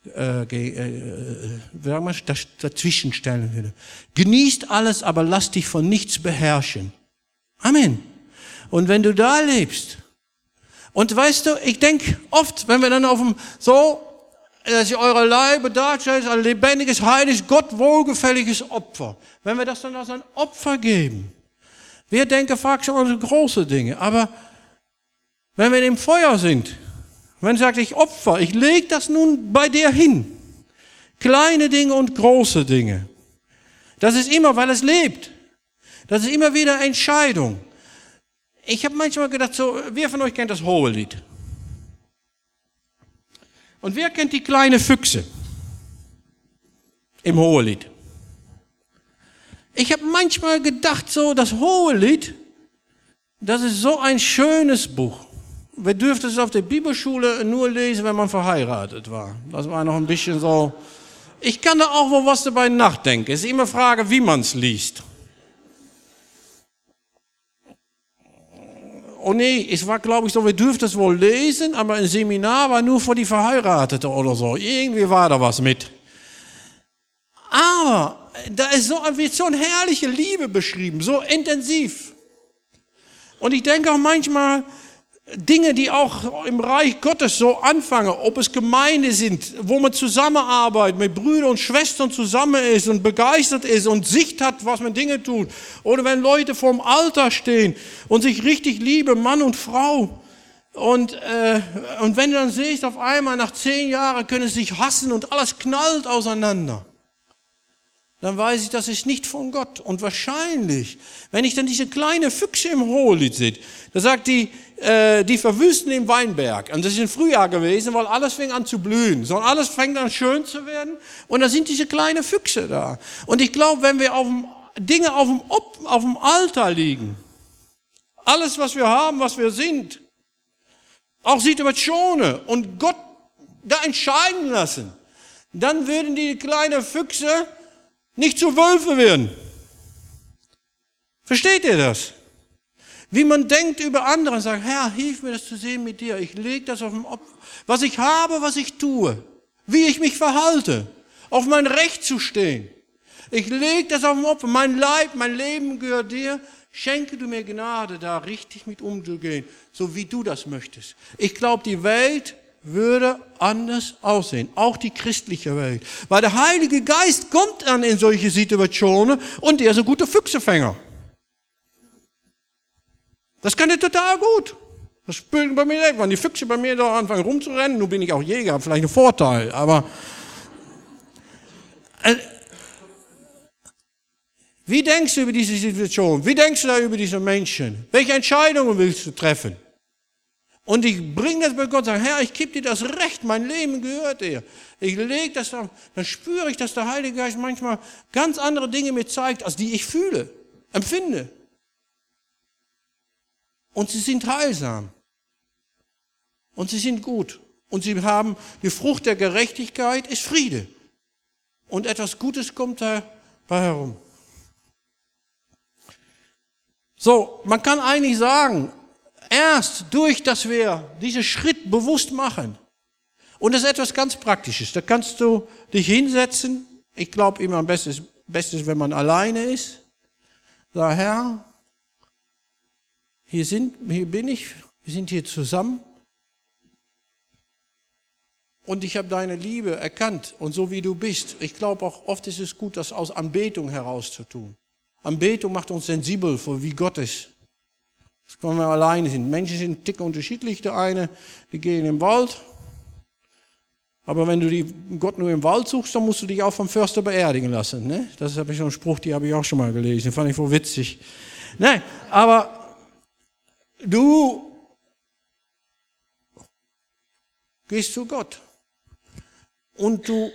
dazwischen stellen würde. Genießt alles, aber lass dich von nichts beherrschen. Amen. Und wenn du da lebst, und weißt du, ich denke oft, wenn wir dann dass ihr eure Leibe darstellt als ein lebendiges, heiliges, Gott wohlgefälliges Opfer. Wenn wir das dann als ein Opfer geben, wir denken vaak schon an große Dinge, aber wenn wir im Feuer sind, wenn sagt ich Opfer, ich lege das nun bei dir hin, kleine Dinge und große Dinge, das ist immer, weil es lebt, das ist immer wieder Entscheidung. Ich habe manchmal gedacht, wer von euch kennt das Hohelied? Und wer kennt die kleine Füchse im Hohelied? Ich habe manchmal gedacht, das Hohelied, das ist so ein schönes Buch. Wir dürften es auf der Bibelschule nur lesen, wenn man verheiratet war. Das war noch ein bisschen so. Ich kann da auch wohl was dabei nachdenken. Es ist immer eine Frage, wie man es liest. Oh nee, es war, glaube ich, so, wir dürften es wohl lesen, aber ein Seminar war nur für die Verheirateten oder so. Irgendwie war da was mit. Aber da wird so eine herrliche Liebe beschrieben, so intensiv. Und ich denke auch manchmal, Dinge, die auch im Reich Gottes so anfangen, ob es Gemeinde sind, wo man zusammenarbeitet, mit Brüdern und Schwestern zusammen ist und begeistert ist und Sicht hat, was man Dinge tut. Oder wenn Leute vorm Altar stehen und sich richtig lieben, Mann und Frau. Und wenn du dann siehst, auf einmal nach 10 Jahren können sie sich hassen und alles knallt auseinander. Dann weiß ich, das ist nicht von Gott. Und wahrscheinlich, wenn ich dann diese kleine Füchse im Hohelied sehe, da sagt die verwüsten den Weinberg. Und das ist im Frühjahr gewesen, weil alles fängt an zu blühen. So, alles fängt an schön zu werden. Und da sind diese kleinen Füchse da. Und ich glaube, wenn wir Dinge auf dem Altar liegen, alles, was wir haben, was wir sind, auch Situationen und Gott da entscheiden lassen, dann würden die kleinen Füchse nicht zu Wölfe werden. Versteht ihr das? Wie man denkt über andere und sagt, Herr, hilf mir das zu sehen mit dir. Ich lege das auf dem Opfer, was ich habe, was ich tue, wie ich mich verhalte, auf mein Recht zu stehen. Ich lege das auf dem Opfer. Mein Leib, mein Leben gehört dir. Schenke du mir Gnade, da richtig mit umzugehen, so wie du das möchtest. Ich glaube, die Welt würde anders aussehen, auch die christliche Welt. Weil der Heilige Geist kommt dann in solche Situationen und der ist ein guter Füchsefänger. Das kann er total gut. Das spürt bei mir, wenn die Füchse bei mir da anfangen rumzurennen, nun bin ich auch Jäger, vielleicht ein Vorteil, aber wie denkst du über diese Situation? Wie denkst du da über diese Menschen? Welche Entscheidungen willst du treffen? Und ich bringe das bei Gott und sage, Herr, ich gebe dir das Recht, mein Leben gehört dir. Ich lege das da, dann spüre ich, dass der Heilige Geist manchmal ganz andere Dinge mir zeigt, als die ich fühle, empfinde. Und sie sind heilsam. Und sie sind gut. Und sie haben, die Frucht der Gerechtigkeit ist Friede. Und etwas Gutes kommt dabei herum. So, man kann eigentlich sagen, erst durch, dass wir diesen Schritt bewusst machen, und das ist etwas ganz Praktisches, da kannst du dich hinsetzen, ich glaube immer am besten ist, wenn man alleine ist, sag, Herr, hier bin ich, wir sind hier zusammen, und ich habe deine Liebe erkannt, und so wie du bist, ich glaube auch, oft ist es gut, das aus Anbetung heraus zu tun. Anbetung macht uns sensibel für wie Gott ist. Das können wir alleine sind. Menschen sind ein Tick unterschiedlich. Der eine, die gehen im Wald. Aber wenn du Gott nur im Wald suchst, dann musst du dich auch vom Förster beerdigen lassen. Ne? Das ist so ein Spruch, den habe ich auch schon mal gelesen. Den fand ich wohl witzig. Nein, aber du gehst zu Gott. Und du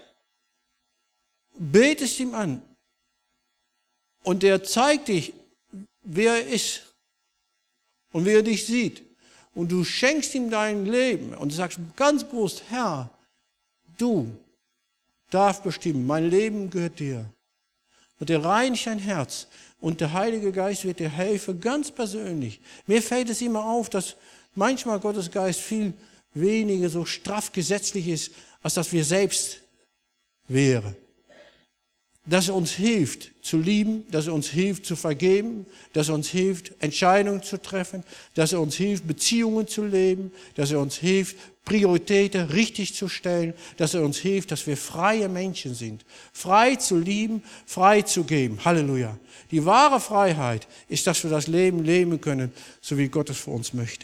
betest ihm an. Und der zeigt dich, wer er ist und wie er dich sieht. Und du schenkst ihm dein Leben und sagst ganz bewusst, Herr, du darfst bestimmen, mein Leben gehört dir. Und er reinigt dein Herz und der Heilige Geist wird dir helfen, ganz persönlich. Mir fällt es immer auf, dass manchmal Gottes Geist viel weniger so straff gesetzlich ist, als dass wir selbst wären. Dass er uns hilft zu lieben, dass er uns hilft zu vergeben, dass er uns hilft Entscheidungen zu treffen, dass er uns hilft Beziehungen zu leben, dass er uns hilft Prioritäten richtig zu stellen, dass er uns hilft, dass wir freie Menschen sind, frei zu lieben, frei zu geben. Halleluja. Die wahre Freiheit ist, dass wir das Leben leben können, so wie Gott es für uns möchte.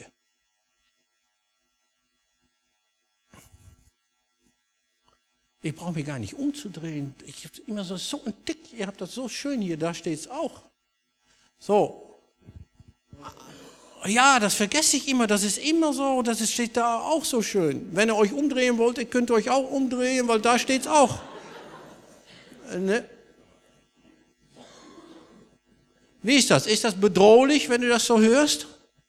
Ich brauche mich gar nicht umzudrehen. Ich habe immer so einen Tick. Ihr habt das so schön hier, da steht es auch. So. Ja, das vergesse ich immer. Das ist immer so. Das steht da auch so schön. Wenn ihr euch umdrehen wollt, ihr könnt euch auch umdrehen, weil da steht es auch. Ne? Wie ist das? Ist das bedrohlich, wenn du das so hörst?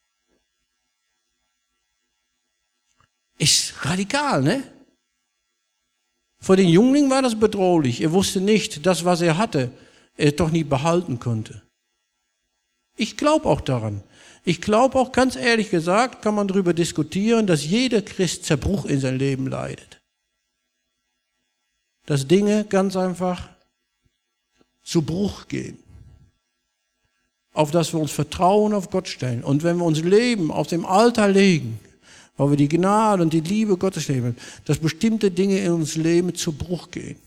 Ist radikal, ne? Für den Jüngling war das bedrohlich. Er wusste nicht, das, was er hatte, er doch nicht behalten konnte. Ich glaube auch daran. Ich glaube auch, ganz ehrlich gesagt, kann man darüber diskutieren, dass jeder Christ Zerbruch in sein Leben leidet. Dass Dinge ganz einfach zu Bruch gehen. auf das wir uns Vertrauen auf Gott stellen. Und wenn wir uns Leben auf dem Altar legen, weil wir die Gnade und die Liebe Gottes leben, dass bestimmte Dinge in uns Leben zu Bruch gehen.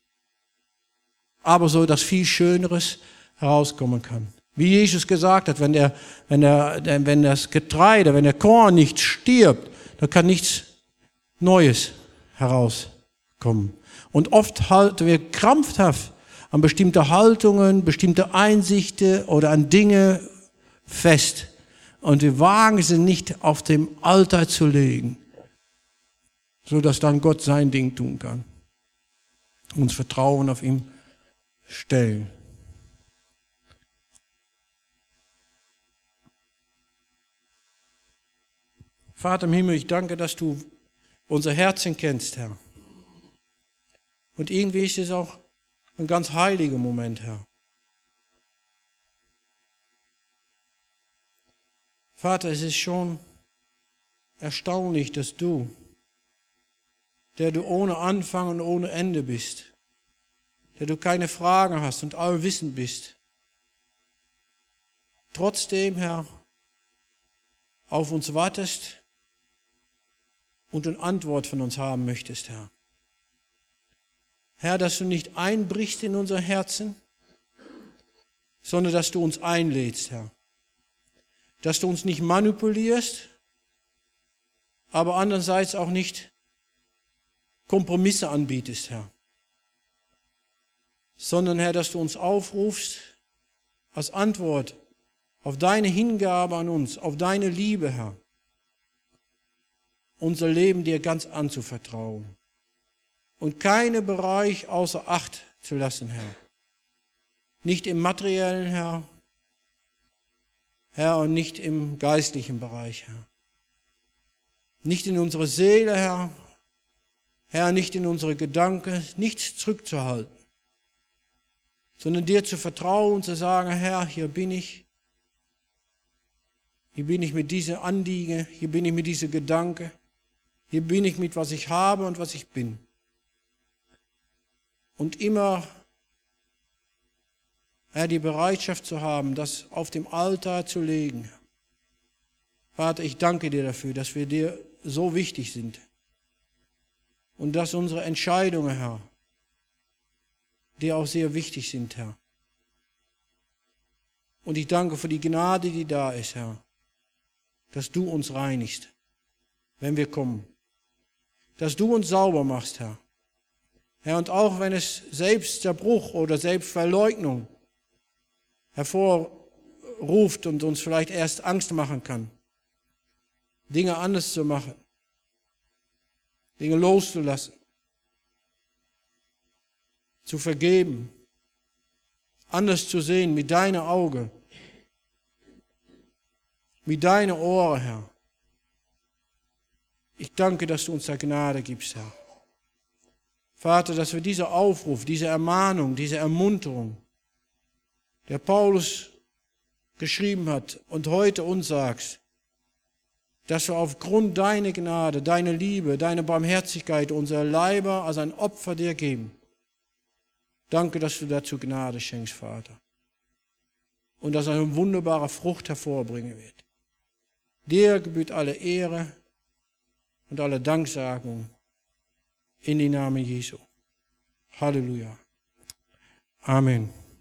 Aber so, dass viel Schöneres herauskommen kann. Wie Jesus gesagt hat, wenn das Getreide, wenn der Korn nicht stirbt, dann kann nichts Neues herauskommen. Und oft halten wir krampfhaft an bestimmte Haltungen, bestimmte Einsichten oder an Dinge fest. Und wir wagen sie nicht auf dem Altar zu legen, sodass dann Gott sein Ding tun kann. Uns Vertrauen auf ihn stellen. Vater im Himmel, ich danke, dass du unser Herzen kennst, Herr. Und irgendwie ist es auch ein ganz heiliger Moment, Herr. Vater, es ist schon erstaunlich, dass du, der du ohne Anfang und ohne Ende bist, der du keine Fragen hast und allwissend bist, trotzdem, Herr, auf uns wartest und eine Antwort von uns haben möchtest, Herr. Herr, dass du nicht einbrichst in unser Herzen, sondern dass du uns einlädst, Herr. Dass du uns nicht manipulierst, aber andererseits auch nicht Kompromisse anbietest, Herr. Sondern, Herr, dass du uns aufrufst als Antwort auf deine Hingabe an uns, auf deine Liebe, Herr, unser Leben dir ganz anzuvertrauen. Und keinen Bereich außer Acht zu lassen, Herr. Nicht im materiellen, Herr, Herr, und nicht im geistlichen Bereich, Herr. Nicht in unsere Seele, Herr, Herr, nicht in unsere Gedanken, nichts zurückzuhalten, sondern dir zu vertrauen und zu sagen, Herr, hier bin ich mit diesen Anliegen, hier bin ich mit diesen Gedanken, hier bin ich mit was ich habe und was ich bin. Und immer, Herr, die Bereitschaft zu haben, das auf dem Altar zu legen. Vater, ich danke dir dafür, dass wir dir so wichtig sind. Und dass unsere Entscheidungen, Herr, dir auch sehr wichtig sind, Herr. Und ich danke für die Gnade, die da ist, Herr. Dass du uns reinigst, wenn wir kommen. Dass du uns sauber machst, Herr. Herr, und auch wenn es Selbstzerbruch oder Selbstverleugnung hervorruft und uns vielleicht erst Angst machen kann, Dinge anders zu machen, Dinge loszulassen, zu vergeben, anders zu sehen mit deinen Augen, mit deinen Ohren, Herr. Ich danke, dass du uns da Gnade gibst, Herr. Vater, dass wir diese Aufruf, diese Ermahnung, diese Ermunterung, der Paulus geschrieben hat und heute uns sagst, dass wir aufgrund deiner Gnade, deiner Liebe, deiner Barmherzigkeit unser Leiber als ein Opfer dir geben. Danke, dass du dazu Gnade schenkst, Vater. Und dass eine wunderbare Frucht hervorbringen wird. Dir gebührt alle Ehre und alle Danksagung in den Namen Jesu. Halleluja. Amen.